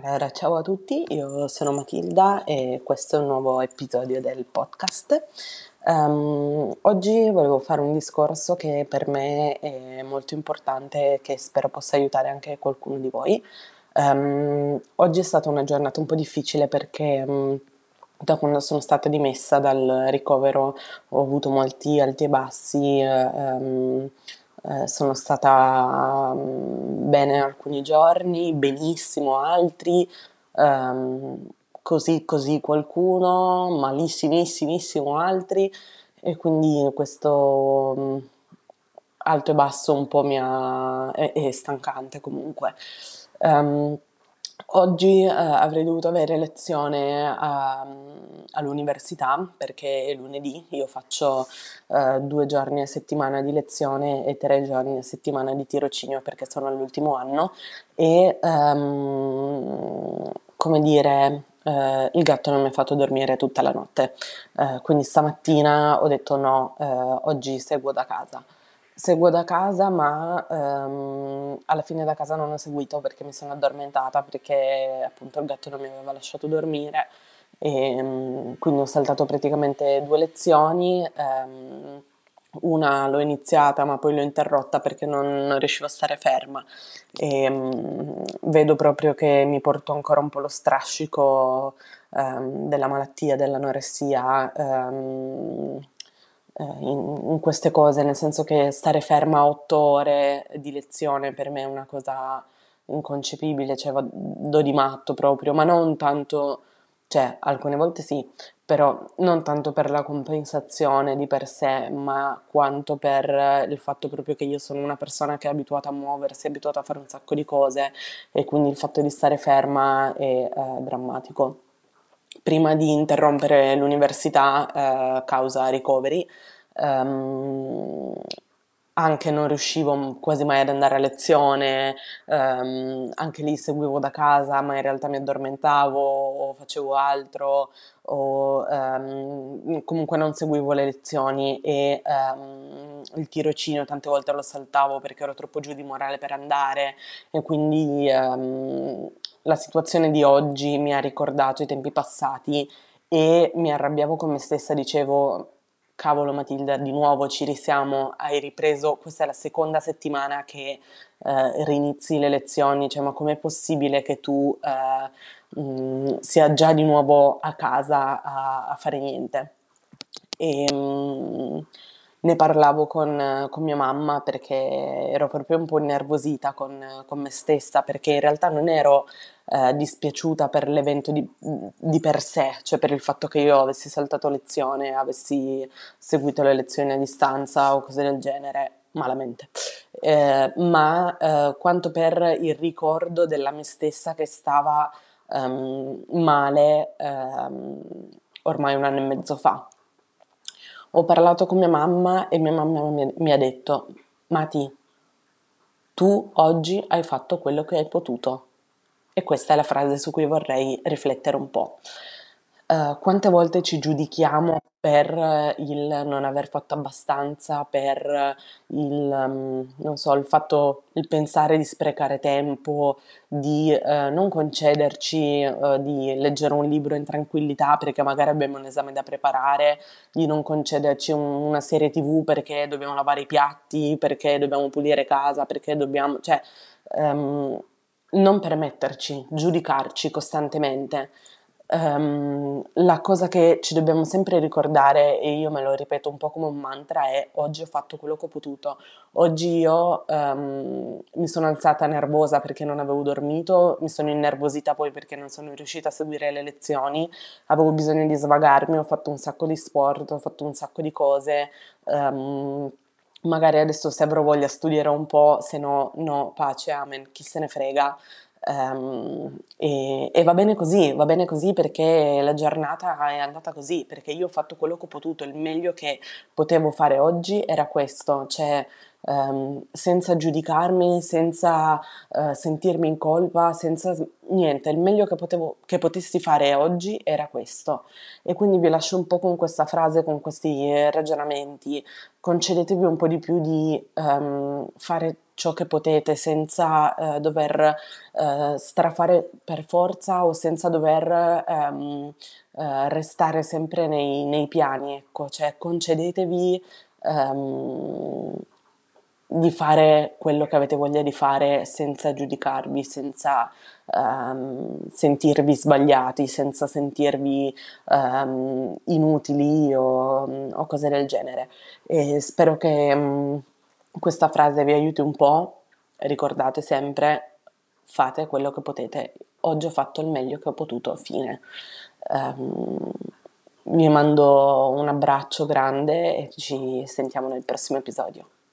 Allora, ciao a tutti, io sono Matilda e questo è un nuovo episodio del podcast. Oggi volevo fare un discorso che per me è molto importante e che spero possa aiutare anche qualcuno di voi. Oggi è stata una giornata un po' difficile perché da quando sono stata dimessa dal ricovero ho avuto molti alti e bassi. Sono stata bene alcuni giorni, benissimo altri, ehm, così così qualcuno, malissimissimissimo altri, e quindi questo alto e basso un po' è stancante comunque. Ehm, Oggi avrei dovuto avere lezione all'università perché è lunedì, io faccio 2 giorni a settimana di lezione e 3 giorni a settimana di tirocinio perché sono all'ultimo anno e come dire, il gatto non mi ha fatto dormire tutta la notte. Quindi stamattina ho detto no, oggi seguo da casa. Seguo da casa, ma alla fine da casa non ho seguito perché mi sono addormentata, perché appunto il gatto non mi aveva lasciato dormire e quindi ho saltato praticamente 2 lezioni. Una l'ho iniziata ma poi l'ho interrotta perché non riuscivo a stare ferma e vedo proprio che mi porto ancora un po' lo strascico della malattia, dell'anoressia, in queste cose, nel senso che stare ferma 8 ore di lezione per me è una cosa inconcepibile, cioè vado di matto proprio, ma non tanto, cioè alcune volte sì, però non tanto per la compensazione di per sé, ma quanto per il fatto proprio che io sono una persona che è abituata a muoversi, è abituata a fare un sacco di cose e quindi il fatto di stare ferma è drammatico. Prima di interrompere l'università, causa ricoveri, ehm, anche non riuscivo quasi mai ad andare a lezione, anche lì seguivo da casa, ma in realtà mi addormentavo o facevo altro, o comunque non seguivo le lezioni e il tirocinio tante volte lo saltavo perché ero troppo giù di morale per andare e quindi la situazione di oggi mi ha ricordato i tempi passati e mi arrabbiavo con me stessa, dicevo, cavolo Matilda, di nuovo ci risiamo, hai ripreso, questa è la seconda settimana che rinizi le lezioni, cioè ma com'è possibile che tu sia già di nuovo a casa a fare niente? E ne parlavo con mia mamma perché ero proprio un po' innervosita con me stessa, perché in realtà non ero dispiaciuta per l'evento di per sé, cioè per il fatto che io avessi saltato lezione, avessi seguito le lezioni a distanza o cose del genere, malamente. Ma quanto per il ricordo della me stessa che stava male ormai 1 anno e mezzo fa. Ho parlato con mia mamma e mia mamma mi ha detto: Mati, tu oggi hai fatto quello che hai potuto. E questa è la frase su cui vorrei riflettere un po'. Quante volte ci giudichiamo per il non aver fatto abbastanza, per non so, il pensare di sprecare tempo, di non concederci di leggere un libro in tranquillità perché magari abbiamo un esame da preparare, di non concederci una serie TV perché dobbiamo lavare i piatti, perché dobbiamo pulire casa, perché dobbiamo, cioè, ehm, non permetterci, giudicarci costantemente. La cosa che ci dobbiamo sempre ricordare, e io me lo ripeto un po' come un mantra, è oggi ho fatto quello che ho potuto. Oggi io mi sono alzata nervosa perché non avevo dormito, mi sono innervosita poi perché non sono riuscita a seguire le lezioni, avevo bisogno di svagarmi, ho fatto un sacco di sport, ho fatto un sacco di cose. ehm, Magari adesso se avrò voglia studierò un po', se no, no, pace, amen, chi se ne frega. E va bene così perché la giornata è andata così, perché io ho fatto quello che ho potuto, il meglio che potevo fare oggi era questo, cioè senza giudicarmi, senza sentirmi in colpa, senza niente, il meglio che potessi fare oggi era questo. E quindi vi lascio un po' con questa frase, con questi ragionamenti. Concedetevi un po' di più di fare ciò che potete senza dover strafare per forza o senza dover restare sempre nei piani, ecco, cioè concedetevi ehm, di fare quello che avete voglia di fare senza giudicarvi, senza sentirvi sbagliati, senza sentirvi inutili o cose del genere. E spero che questa frase vi aiuti un po'. Ricordate sempre, fate quello che potete. Oggi ho fatto il meglio che ho potuto, fine. Ehm, Vi mando un abbraccio grande e ci sentiamo nel prossimo episodio.